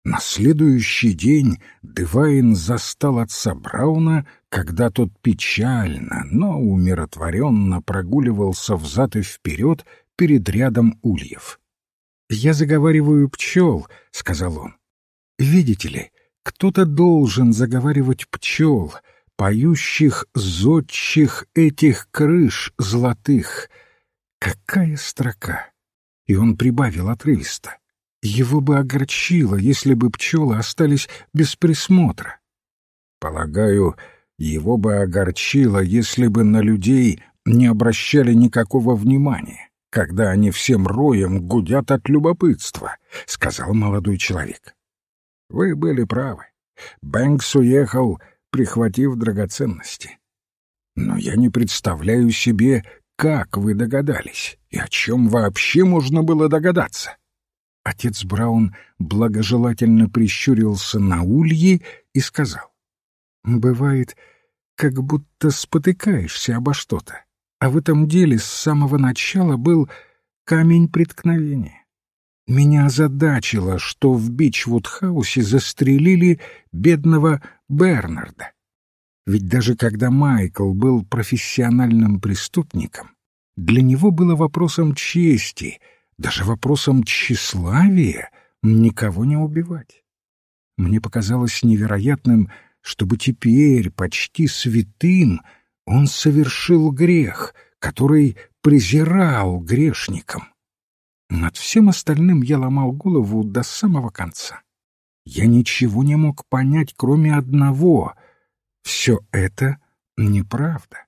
На следующий день Девайн застал отца Брауна, когда тот печально, но умиротворенно прогуливался взад и вперед перед рядом ульев. «Я заговариваю пчел», — сказал он. «Видите ли, кто-то должен заговаривать пчел, поющих, зодчих этих крыш золотых. Какая строка!» И он прибавил отрывисто. «Его бы огорчило, если бы пчелы остались без присмотра». «Полагаю, его бы огорчило, если бы на людей не обращали никакого внимания, когда они всем роем гудят от любопытства», — сказал молодой человек. «Вы были правы. Бэнкс уехал, прихватив драгоценности. Но я не представляю себе, как вы догадались, и о чем вообще можно было догадаться». Отец Браун благожелательно прищурился на ульи и сказал: «Бывает, как будто спотыкаешься обо что-то, а в этом деле с самого начала был камень преткновения. Меня озадачило, что в Бичвуд-хаусе застрелили бедного Бернарда. Ведь даже когда Майкл был профессиональным преступником, для него было вопросом чести, даже вопросом тщеславия никого не убивать. Мне показалось невероятным, чтобы теперь, почти святым, он совершил грех, который презирал грешникам. Над всем остальным я ломал голову до самого конца. Я ничего не мог понять, кроме одного — все это неправда.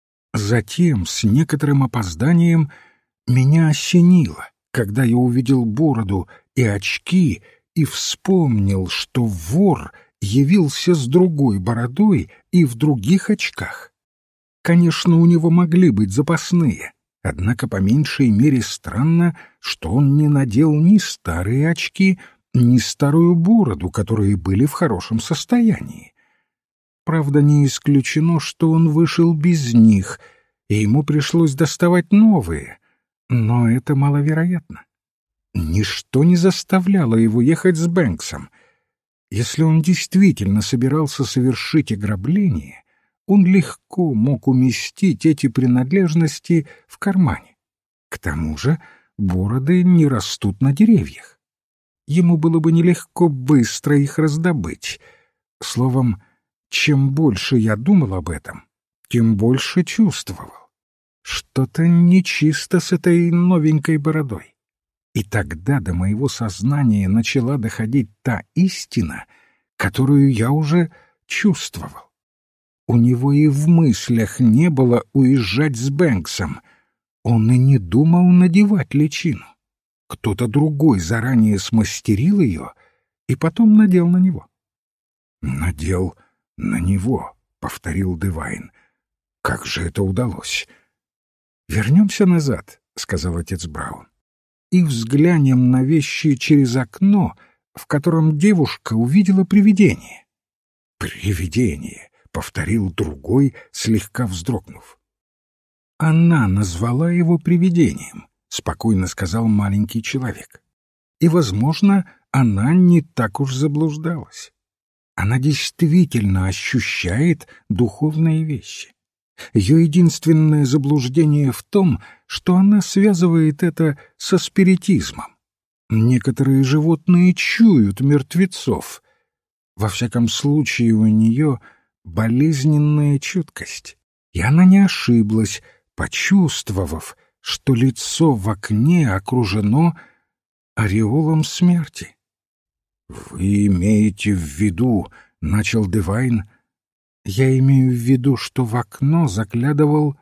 Затем, с некоторым опозданием, меня осенило, когда я увидел бороду и очки и вспомнил, что вор явился с другой бородой и в других очках. Конечно, у него могли быть запасные, однако по меньшей мере странно, что он не надел ни старые очки, ни старую бороду, которые были в хорошем состоянии. Правда, не исключено, что он вышел без них, и ему пришлось доставать новые, но это маловероятно. Ничто не заставляло его ехать с Бэнксом. Если он действительно собирался совершить ограбление, он легко мог уместить эти принадлежности в кармане. К тому же бороды не растут на деревьях. Ему было бы нелегко быстро их раздобыть. Словом, чем больше я думал об этом, тем больше чувствовал. Что-то нечисто с этой новенькой бородой. И тогда до моего сознания начала доходить та истина, которую я уже чувствовал. У него и в мыслях не было уезжать с Бэнксом. Он и не думал надевать личину. Кто-то другой заранее смастерил ее и потом надел на него. «Надел на него», — повторил Девайн. «Как же это удалось?» «Вернемся назад», — сказал отец Браун, «и взглянем на вещи через окно, в котором девушка увидела привидение». «Привидение», — повторил другой, слегка вздрогнув. «Она назвала его привидением», — спокойно сказал маленький человек. «И, возможно, она не так уж заблуждалась. Она действительно ощущает духовные вещи. Ее единственное заблуждение в том, что она связывает это со спиритизмом. Некоторые животные чуют мертвецов. Во всяком случае, у нее болезненная чуткость, и она не ошиблась, почувствовав, что лицо в окне окружено ореолом смерти. «Вы имеете в виду, — начал Девайн, — я имею в виду, что в окно заглядывал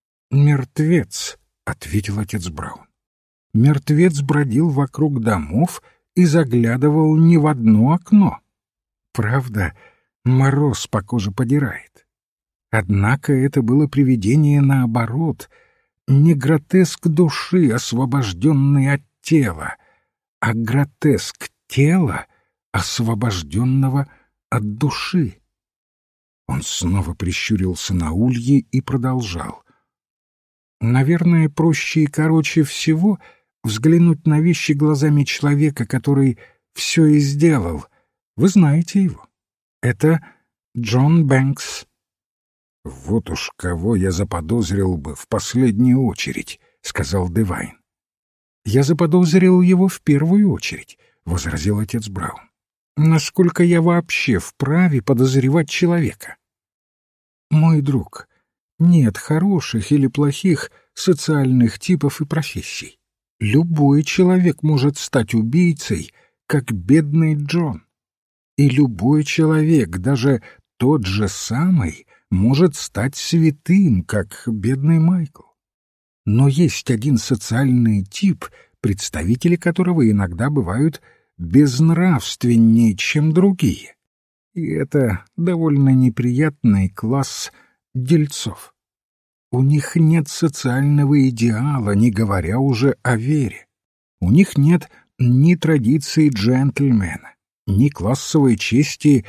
мертвец, — ответил отец Браун. Мертвец бродил вокруг домов и заглядывал не в одно окно. Правда, мороз по коже подирает. Однако это было привидение наоборот, не гротеск души, освобожденный от тела, а гротеск тела, освобожденного от души. Он снова прищурился на ульи и продолжал. Наверное, проще и короче всего взглянуть на вещи глазами человека, который все и сделал, Вы знаете его. Это Джон Бэнкс». «Вот уж кого я заподозрил бы в последнюю очередь», — сказал Девайн. «Я заподозрил его в первую очередь», — возразил отец Браун. «Насколько я вообще вправе подозревать человека?» «Мой друг, нет хороших или плохих социальных типов и профессий. Любой человек может стать убийцей, как бедный Джон. И любой человек, даже тот же самый, может стать святым, как бедный Майкл. Но есть один социальный тип, представители которого иногда бывают безнравственнее, чем другие. И это довольно неприятный класс дельцов. У них нет социального идеала, не говоря уже о вере. У них нет ни традиции джентльмена, ни классовой чести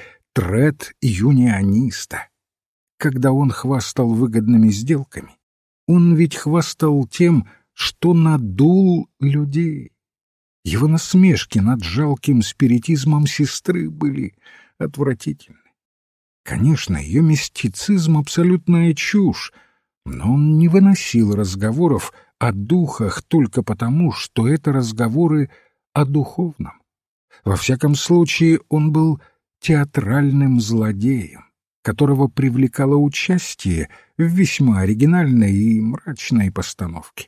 тред-юниониста. Когда он хвастал выгодными сделками, он ведь хвастал тем, что надул людей. Его насмешки над жалким спиритизмом сестры были отвратительны. Конечно, ее мистицизм — абсолютная чушь, но он не выносил разговоров о духах только потому, что это разговоры о духовном. Во всяком случае, он был театральным злодеем, которого привлекало участие в весьма оригинальной и мрачной постановке.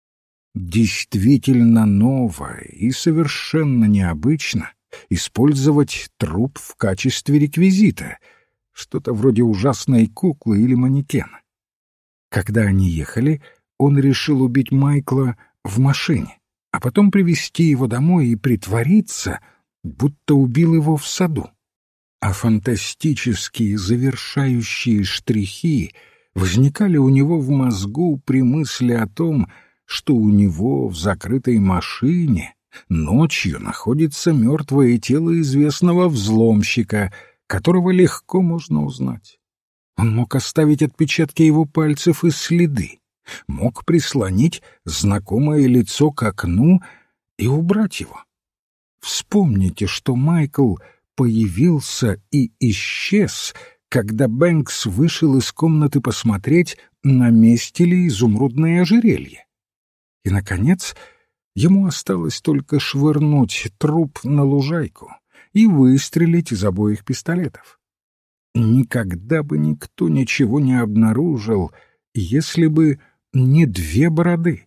Действительно ново и совершенно необычно использовать труп в качестве реквизита, что-то вроде ужасной куклы или манекена. Когда они ехали, он решил убить Майкла в машине, а потом привезти его домой и притвориться, будто убил его в саду. А фантастические завершающие штрихи возникали у него в мозгу при мысли о том, что у него в закрытой машине ночью находится мертвое тело известного взломщика, которого легко можно узнать. Он мог оставить отпечатки его пальцев и следы, мог прислонить знакомое лицо к окну и убрать его. Вспомните, что Майкл появился и исчез, когда Бэнкс вышел из комнаты посмотреть, на месте ли изумрудное ожерелье. И, наконец, ему осталось только швырнуть труп на лужайку и выстрелить из обоих пистолетов. Никогда бы никто ничего не обнаружил, если бы не две бороды.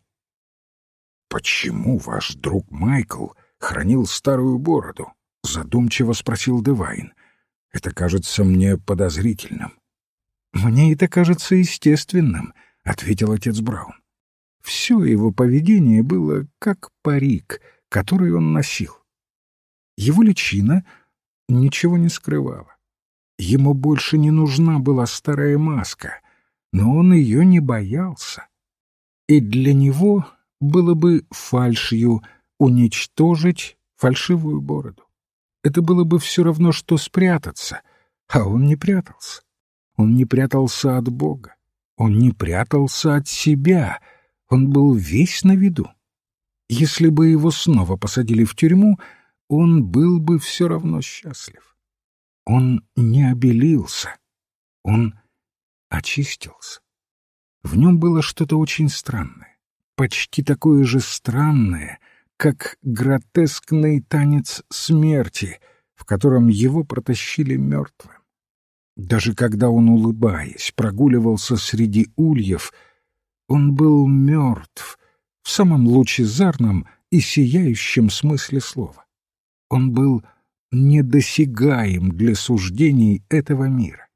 «Почему ваш друг Майкл хранил старую бороду?» — задумчиво спросил Девайн. «Это кажется мне подозрительным». «Мне это кажется естественным», — ответил отец Браун. Все его поведение было как парик, который он носил. Его личина ничего не скрывала. Ему больше не нужна была старая маска, но он ее не боялся. И для него было бы фальшью уничтожить фальшивую бороду. Это было бы все равно, что спрятаться, а он не прятался. Он не прятался от Бога, он не прятался от себя, он был весь на виду. Если бы его снова посадили в тюрьму, он был бы все равно счастлив. Он не обелился, он очистился. В нем было что-то очень странное, почти такое же странное, как гротескный танец смерти, в котором его протащили мертвым. Даже когда он, улыбаясь, прогуливался среди ульев, он был мертв в самом лучезарном и сияющем смысле слова. Он был недосягаем для суждений этого мира.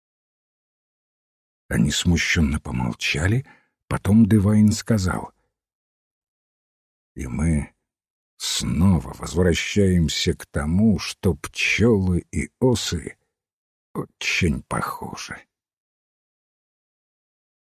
Они смущенно помолчали, потом Девайн сказал: «И мы снова возвращаемся к тому, что пчелы и осы очень похожи».